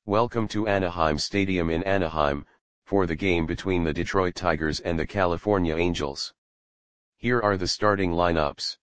Welcome to Anaheim Stadium in Anaheim, for the game between the Detroit Tigers and the California Angels. Here are the starting lineups.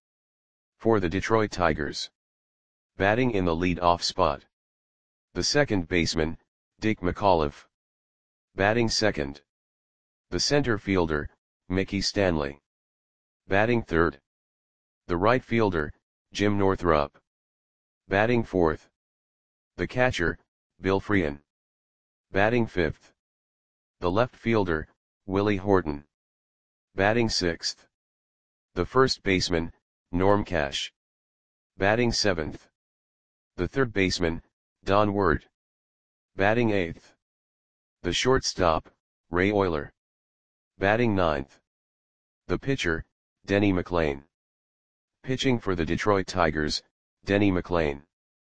For the Detroit Tigers. Batting in the lead-off spot. The second baseman, Dick McAuliffe. Batting second. The center fielder, Mickey Stanley. Batting third. The right fielder, Jim Northrup. Batting fourth. The catcher, Bill Frein. Batting fifth. The left fielder, Willie Horton. Batting sixth. The first baseman, Norm Cash. Batting seventh. The third baseman, Don Ward. Batting eighth. The shortstop, Ray Oyler. Batting ninth. The pitcher, Denny McLain. Pitching for the Detroit Tigers, Denny McLain.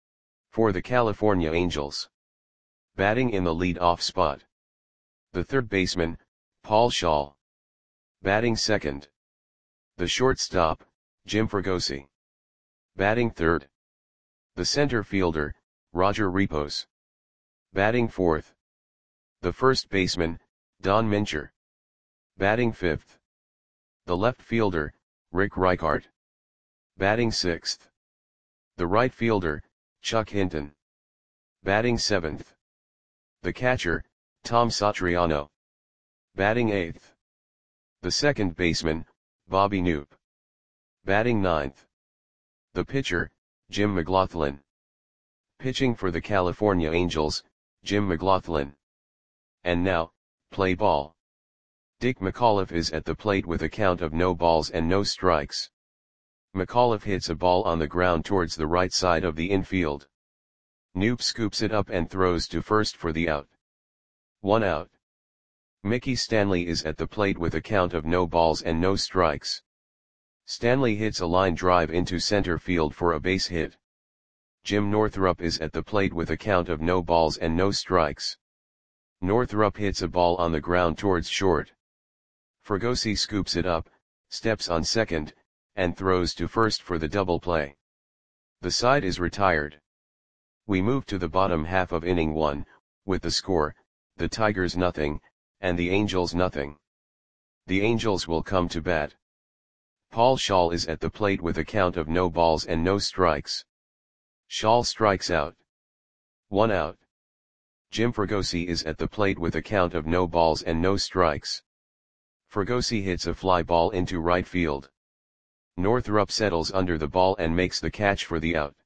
For the California Angels. Batting in the lead-off spot. The third baseman, Paul Schaal. Batting second. The shortstop, Jim Fregosi. Batting third. The center fielder, Roger Repos. Batting fourth. The first baseman, Don Mincher. Batting fifth. The left fielder, Rick Reichart. Batting sixth. The right fielder, Chuck Hinton. Batting seventh. The catcher, Tom Satriano. Batting eighth. The second baseman, Bobby Knoop. Batting ninth. The pitcher, Jim McLaughlin. Pitching for the California Angels, Jim McLaughlin. And now, play ball. Dick McAuliffe is at the plate with a count of no balls and no strikes. McAuliffe hits a ball on the ground towards the right side of the infield. Knoop scoops it up and throws to first for the out. 1 out. Mickey Stanley is at the plate with a count of no balls and no strikes. Stanley hits a line drive into center field for a base hit. Jim Northrup is at the plate with a count of no balls and no strikes. Northrup hits a ball on the ground towards short. Fregosi scoops it up, steps on second, and throws to first for the double play. The side is retired. We move to the bottom half of inning 1, with the score, the Tigers 0, and the Angels 0. The Angels will come to bat. Paul Schaal is at the plate with a count of no balls and no strikes. Schaal strikes out. 1 out. Jim Fregosi is at the plate with a count of no balls and no strikes. Fregosi hits a fly ball into right field. Northrup settles under the ball and makes the catch for the out.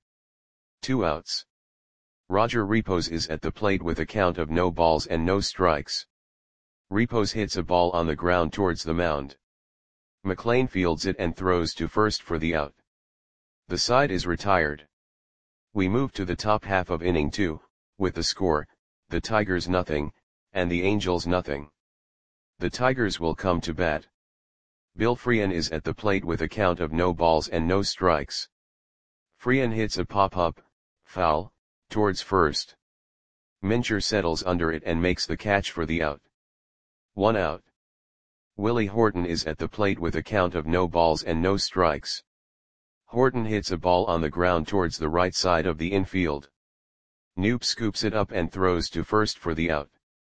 2 outs. Roger Repos is at the plate with a count of no balls and no strikes. Repos hits a ball on the ground towards the mound. McLain fields it and throws to first for the out. The side is retired. We move to the top half of inning 2, with the score, the Tigers 0, and the Angels 0. The Tigers will come to bat. Bill Frein is at the plate with a count of no balls and no strikes. Frein hits a pop-up, foul, towards first. Mincher settles under it and makes the catch for the out. 1 out. Willie Horton is at the plate with a count of no balls and no strikes. Horton hits a ball on the ground towards the right side of the infield. Knoop scoops it up and throws to first for the out.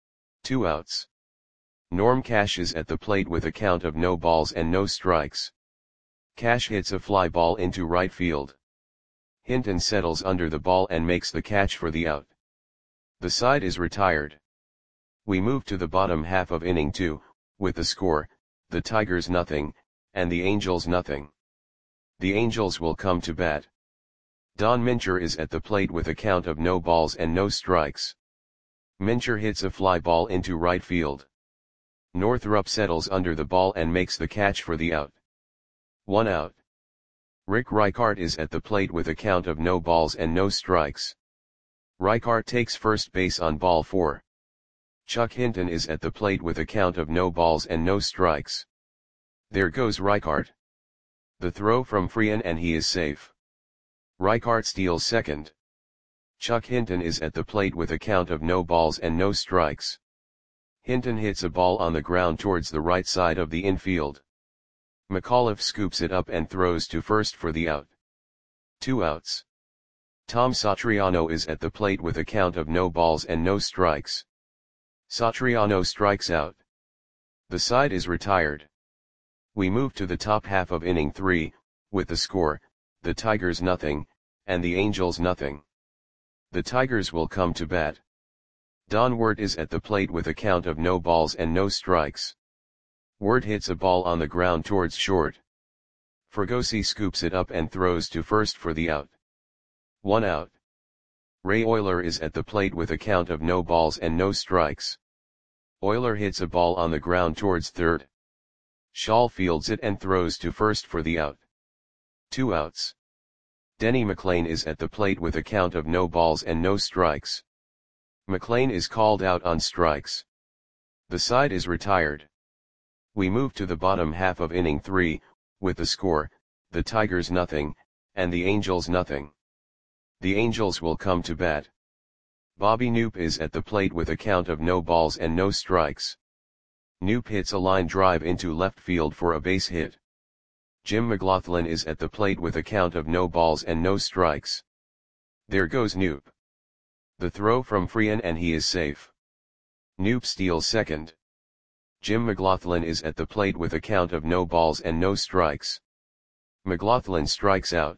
2 outs. Norm Cash is at the plate with a count of no balls and no strikes. Cash hits a fly ball into right field. Hinton settles under the ball and makes the catch for the out. The side is retired. We move to the bottom half of inning 2, with the score, the Tigers 0, and the Angels 0. The Angels will come to bat. Don Mincher is at the plate with a count of no balls and no strikes. Mincher hits a fly ball into right field. Northrup settles under the ball and makes the catch for the out. 1 out. Rick Reichart is at the plate with a count of no balls and no strikes. Reichart takes first base on ball 4. Chuck Hinton is at the plate with a count of no balls and no strikes. There goes Reichart. The throw from Frein and he is safe. Reichart steals second. Chuck Hinton is at the plate with a count of no balls and no strikes. Hinton hits a ball on the ground towards the right side of the infield. McAuliffe scoops it up and throws to first for the out. 2 outs. Tom Satriano is at the plate with a count of no balls and no strikes. Satriano strikes out. The side is retired. We move to the top half of inning 3, with the score, the Tigers nothing, and the Angels nothing. The Tigers will come to bat. Don Wirt is at the plate with a count of no balls and no strikes. Wirt hits a ball on the ground towards short. Fregosi scoops it up and throws to first for the out. 1 out. Ray Oyler is at the plate with a count of no balls and no strikes. Oyler hits a ball on the ground towards third. Shaw fields it and throws to first for the out. 2 outs. Denny McLain is at the plate with a count of no balls and no strikes. McLain is called out on strikes. The side is retired. We move to the bottom half of inning 3, with the score, the Tigers nothing, and the Angels nothing. The Angels will come to bat. Bobby Knoop is at the plate with a count of no balls and no strikes. Knoop hits a line drive into left field for a base hit. Jim McLaughlin is at the plate with a count of no balls and no strikes. There goes Knoop. The throw from Freehan and he is safe. Knoop steals second. Jim McLaughlin is at the plate with a count of no balls and no strikes. McLaughlin strikes out.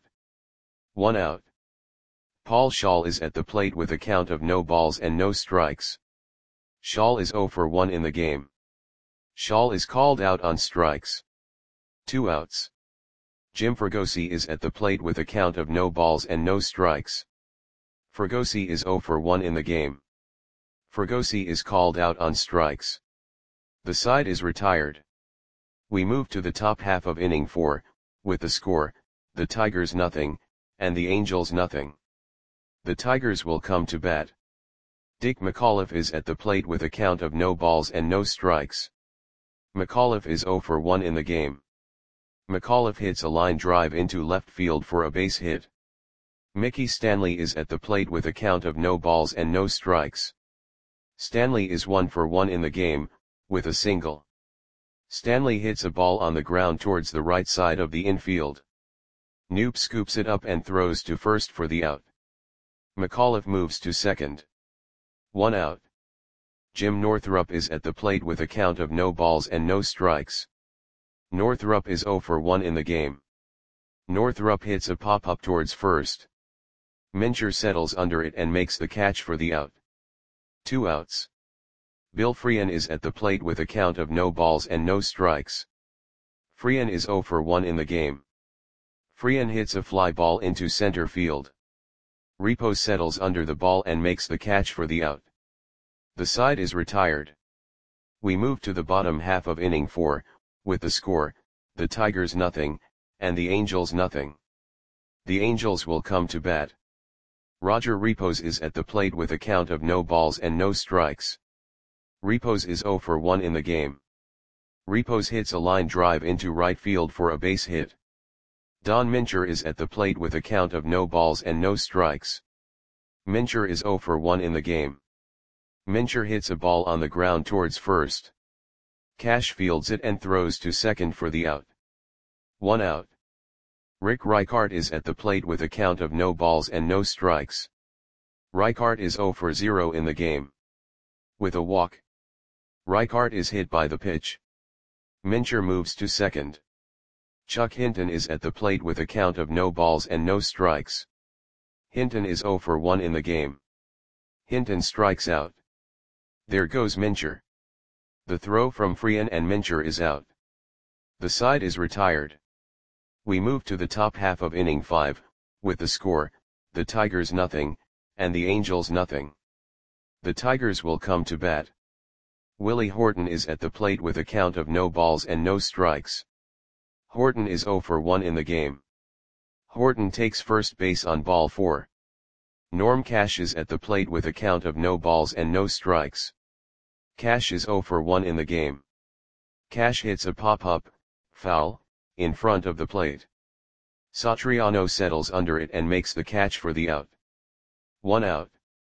1 out. Paul Schaal is at the plate with a count of no balls and no strikes. Schaal is 0 for 1 in the game. Schaal is called out on strikes. 2 outs. Jim Fregosi is at the plate with a count of no balls and no strikes. Fregosi is 0 for 1 in the game. Fregosi is called out on strikes. The side is retired. We move to the top half of inning 4, with the score, the Tigers nothing, and the Angels nothing. The Tigers will come to bat. Dick McAuliffe is at the plate with a count of no balls and no strikes. McAuliffe is 0 for 1 in the game. McAuliffe hits a line drive into left field for a base hit. Mickey Stanley is at the plate with a count of no balls and no strikes. Stanley is 1 for 1 in the game, with a single. Stanley hits a ball on the ground towards the right side of the infield. Knoop scoops it up and throws to first for the out. McAuliffe moves to second. 1 out. Jim Northrup is at the plate with a count of no balls and no strikes. Northrup is 0 for 1 in the game. Northrup hits a pop-up towards first. Mincher settles under it and makes the catch for the out. 2 outs. Bill Freehan is at the plate with a count of no balls and no strikes. Freehan is 0 for 1 in the game. Freehan hits a fly ball into center field. Repos settles under the ball and makes the catch for the out. The side is retired. We move to the bottom half of inning 4, with the score, the Tigers nothing, and the Angels nothing. The Angels will come to bat. Roger Repos is at the plate with a count of no balls and no strikes. Repos is 0 for 1 in the game. Repos hits a line drive into right field for a base hit. Don Mincher is at the plate with a count of no balls and no strikes. Mincher is 0 for 1 in the game. Mincher hits a ball on the ground towards first. Cash fields it and throws to second for the out. 1 out. Rick Reichart is at the plate with a count of no balls and no strikes. Reichart is 0 for 0 in the game. With a walk. Reichart is hit by the pitch. Mincher moves to second. Chuck Hinton is at the plate with a count of no balls and no strikes. Hinton is 0 for 1 in the game. Hinton strikes out. There goes Mincher. The throw from Freehan and Mincher is out. The side is retired. We move to the top half of inning 5, with the score, the Tigers nothing, and the Angels nothing. The Tigers will come to bat. Willie Horton is at the plate with a count of no balls and no strikes. Horton is 0 for 1 in the game. Horton takes first base on ball 4. Norm Cash is at the plate with a count of no balls and no strikes. Cash is 0 for 1 in the game. Cash hits a pop-up, foul, in front of the plate. Satriano settles under it and makes the catch for the out. 1 out.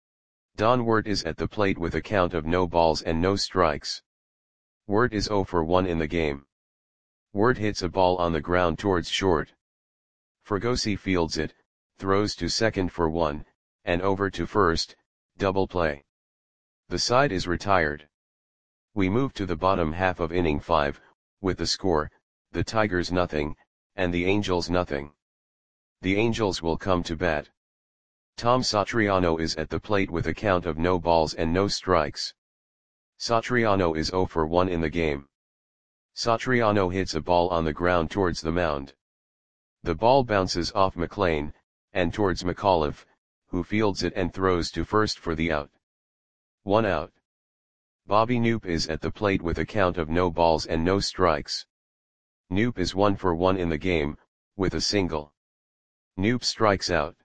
Don Wirt is at the plate with a count of no balls and no strikes. Wirt is 0 for 1 in the game. Wirt hits a ball on the ground towards short. Fregosi fields it, throws to second for 1, and over to first, double play. The side is retired. We move to the bottom half of inning 5, with the score, the Tigers nothing, and the Angels nothing. The Angels will come to bat. Tom Satriano is at the plate with a count of no balls and no strikes. Satriano is 0 for 1 in the game. Satriano hits a ball on the ground towards the mound. The ball bounces off McLean, and towards McAuliffe, who fields it and throws to first for the out. 1 out. Bobby Knoop is at the plate with a count of no balls and no strikes. Knoop is 1 for 1 in the game, with a single. Knoop strikes out.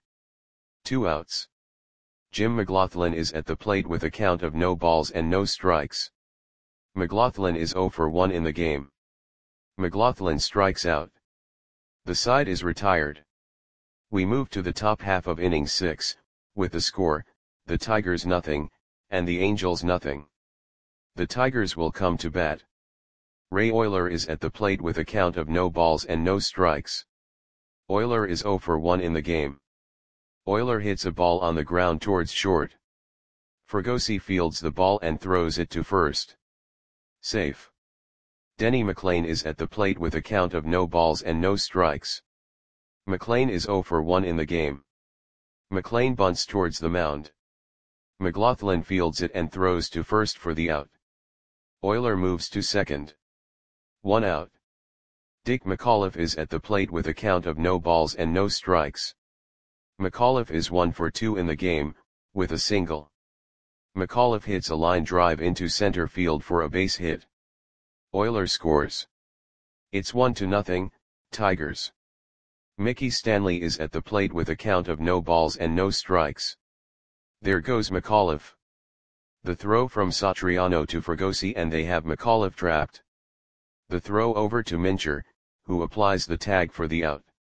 2 outs. Jim McLaughlin is at the plate with a count of no balls and no strikes. McLaughlin is 0 for 1 in the game. McLaughlin strikes out. The side is retired. We move to the top half of inning 6, with the score, the Tigers nothing, and the Angels nothing. The Tigers will come to bat. Ray Oyler is at the plate with a count of no balls and no strikes. Oyler is 0 for 1 in the game. Oyler hits a ball on the ground towards short. Fregosi fields the ball and throws it to first. Safe. Denny McLain is at the plate with a count of no balls and no strikes. McLain is 0 for 1 in the game. McLain bunts towards the mound. McLaughlin fields it and throws to first for the out. Oyler moves to second. 1 out. Dick McAuliffe is at the plate with a count of no balls and no strikes. McAuliffe is 1 for 2 in the game, with a single. McAuliffe hits a line drive into center field for a base hit. Oyler scores. It's 1-0, Tigers. Mickey Stanley is at the plate with a count of no balls and no strikes. There goes McAuliffe. The throw from Satriano to Fregosi and they have McAuliffe trapped. The throw over to Mincher, who applies the tag for the out.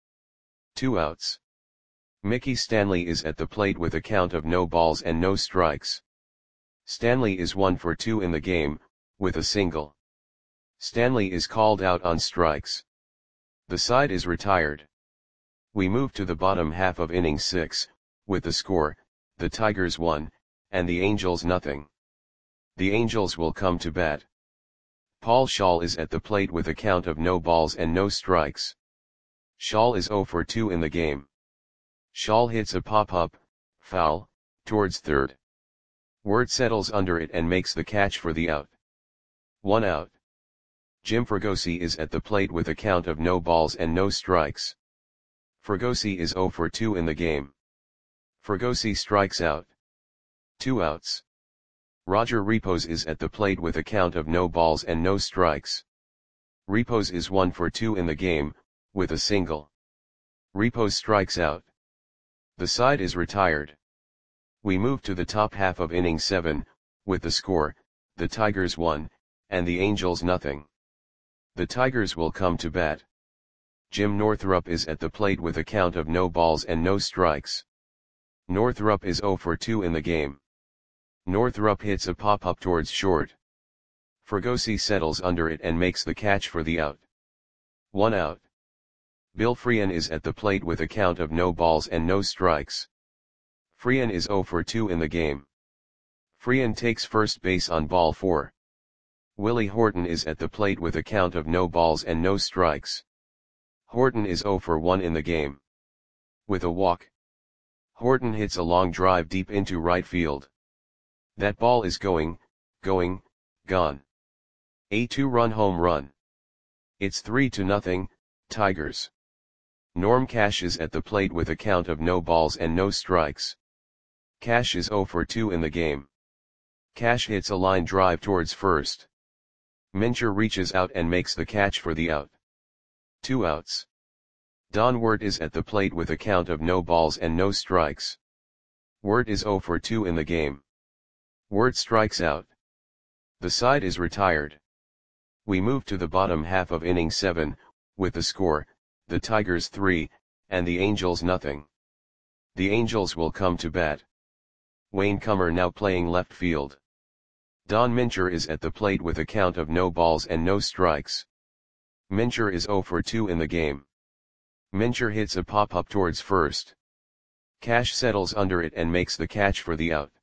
2 outs. Mickey Stanley is at the plate with a count of no balls and no strikes. Stanley is 1 for 2 in the game, with a single. Stanley is called out on strikes. The side is retired. We move to the bottom half of inning 6, with the score, the Tigers 1, and the Angels nothing. The Angels will come to bat. Paul Schall is at the plate with a count of no balls and no strikes. Schall is 0 for 2 in the game. Schall hits a pop-up, foul, towards third. Wirt settles under it and makes the catch for the out. 1 out. Jim Fregosi is at the plate with a count of no balls and no strikes. Fregosi is 0 for 2 in the game. Fregosi strikes out. 2 outs. Roger Repos is at the plate with a count of no balls and no strikes. Repos is 1 for 2 in the game, with a single. Repos strikes out. The side is retired. We move to the top half of inning 7, with the score, the Tigers 1, and the Angels nothing. The Tigers will come to bat. Jim Northrup is at the plate with a count of no balls and no strikes. Northrup is 0 for 2 in the game. Northrup hits a pop-up towards short. Fregosi settles under it and makes the catch for the out. 1 out. Bill Freehan is at the plate with a count of no balls and no strikes. Freehan is 0 for 2 in the game. Freehan takes first base on ball 4. Willie Horton is at the plate with a count of no balls and no strikes. Horton is 0 for 1 in the game. With a walk. Horton hits a long drive deep into right field. That ball is gone. A 2-run home run. It's 3-0, Tigers. Norm Cash is at the plate with a count of no balls and no strikes. Cash is 0 for 2 in the game. Cash hits a line drive towards first. Mincher reaches out and makes the catch for the out. 2 outs. Don Wirt is at the plate with a count of no balls and no strikes. Wirt is 0 for 2 in the game. Wirt strikes out. The side is retired. We move to the bottom half of inning 7, with the score, the Tigers 3, and the Angels nothing. The Angels will come to bat. Wayne Comer now playing left field. Don Mincher is at the plate with a count of no balls and no strikes. Mincher is 0 for 2 in the game. Mincher hits a pop-up towards first. Cash settles under it and makes the catch for the out.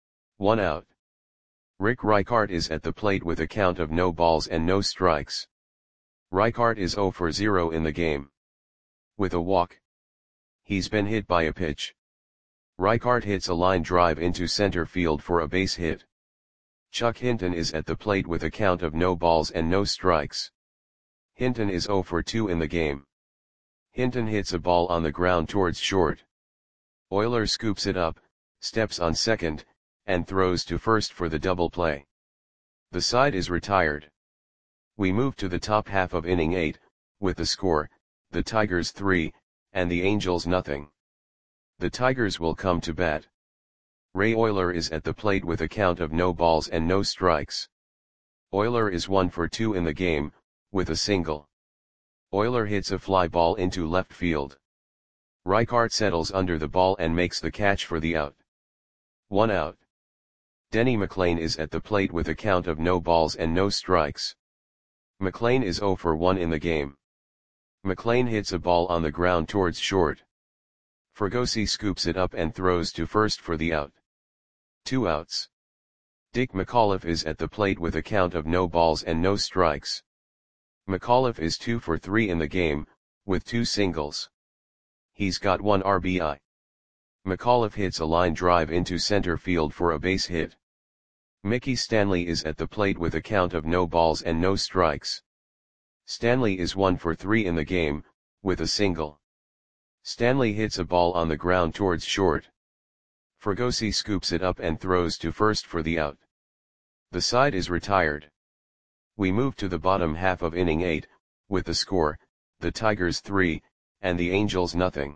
1 out. Rick Reichart is at the plate with a count of no balls and no strikes. Reichart is 0 for 0 in the game. With a walk. He's been hit by a pitch. Reichart hits a line drive into center field for a base hit. Chuck Hinton is at the plate with a count of no balls and no strikes. Hinton is 0 for 2 in the game. Hinton hits a ball on the ground towards short. Oyler scoops it up, steps on second, and throws to first for the double play. The side is retired. We move to the top half of inning 8, with the score, the Tigers 3, and the Angels nothing. The Tigers will come to bat. Ray Oyler is at the plate with a count of no balls and no strikes. Oyler is 1 for 2 in the game, with a single. Oyler hits a fly ball into left field. Reichart settles under the ball and makes the catch for the out. 1 out. Denny McLain is at the plate with a count of no balls and no strikes. McLain is 0 for 1 in the game. McLain hits a ball on the ground towards short. Fregosi scoops it up and throws to first for the out. 2 outs. Dick McAuliffe is at the plate with a count of no balls and no strikes. McAuliffe is 2 for 3 in the game, with 2 singles. He's got 1 RBI. McAuliffe hits a line drive into center field for a base hit. Mickey Stanley is at the plate with a count of no balls and no strikes. Stanley is 1 for 3 in the game, with a single. Stanley hits a ball on the ground towards short. Fregosi scoops it up and throws to first for the out. The side is retired. We move to the bottom half of inning 8, with the score, the Tigers 3, and the Angels nothing.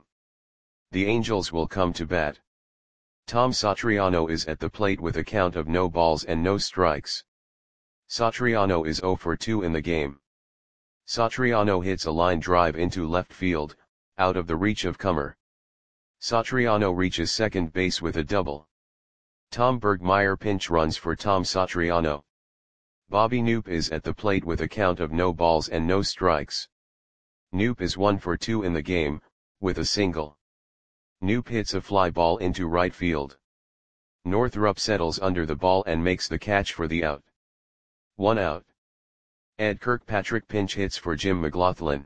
The Angels will come to bat. Tom Satriano is at the plate with a count of no balls and no strikes. Satriano is 0 for 2 in the game. Satriano hits a line drive into left field, out of the reach of Comer. Satriano reaches second base with a double. Tom Bergmeyer pinch runs for Tom Satriano. Bobby Knoop is at the plate with a count of no balls and no strikes. Knoop is 1 for 2 in the game, with a single. Knoop hits a fly ball into right field. Northrup settles under the ball and makes the catch for the out. 1 out. Ed Kirkpatrick pinch hits for Jim McLaughlin.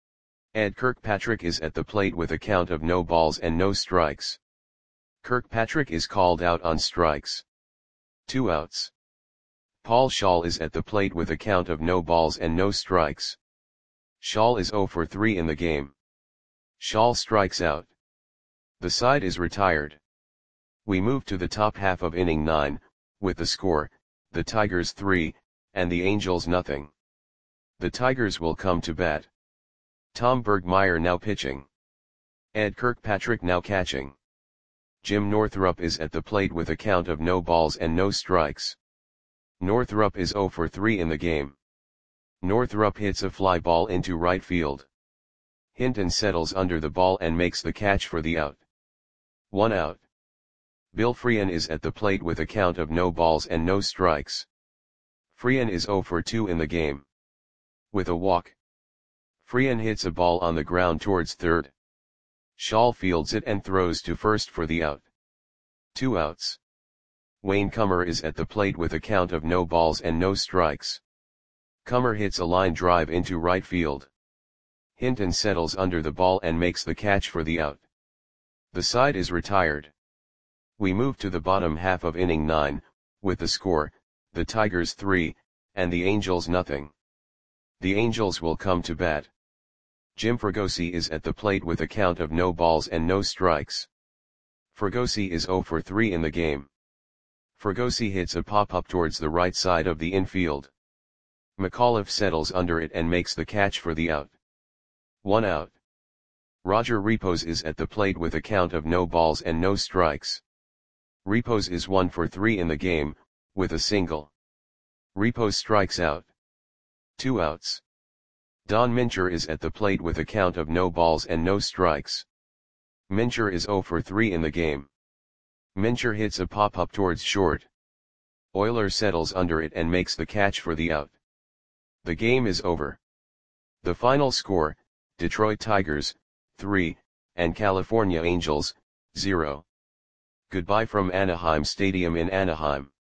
Ed Kirkpatrick is at the plate with a count of no balls and no strikes. Kirkpatrick is called out on strikes. 2 outs. Paul Schall is at the plate with a count of no balls and no strikes. Schall is 0 for 3 in the game. Schall strikes out. The side is retired. We move to the top half of inning 9, with the score, the Tigers 3, and the Angels nothing. The Tigers will come to bat. Tom Bergmeyer now pitching. Ed Kirkpatrick now catching. Jim Northrup is at the plate with a count of no balls and no strikes. Northrup is 0 for 3 in the game. Northrup hits a fly ball into right field. Hinton settles under the ball and makes the catch for the out. 1 out. Bill Freehan is at the plate with a count of no balls and no strikes. Freehan is 0 for 2 in the game. With a walk. Freehan hits a ball on the ground towards third. Schall fields it and throws to first for the out. 2 outs. Wayne Comer is at the plate with a count of no balls and no strikes. Comer hits a line drive into right field. Hinton settles under the ball and makes the catch for the out. The side is retired. We move to the bottom half of inning 9, with the score, the Tigers 3, and the Angels nothing. The Angels will come to bat. Jim Fregosi is at the plate with a count of no balls and no strikes. Fregosi is 0 for 3 in the game. Fregosi hits a pop-up towards the right side of the infield. McAuliffe settles under it and makes the catch for the out. 1 out. Roger Repos is at the plate with a count of no balls and no strikes. Repos is 1 for 3 in the game, with a single. Repos strikes out. 2 outs. Don Mincher is at the plate with a count of no balls and no strikes. Mincher is 0 for 3 in the game. Mincher hits a pop-up towards short. Oyler settles under it and makes the catch for the out. The game is over. The final score, Detroit Tigers, 3, and California Angels, 0. Goodbye from Anaheim Stadium in Anaheim.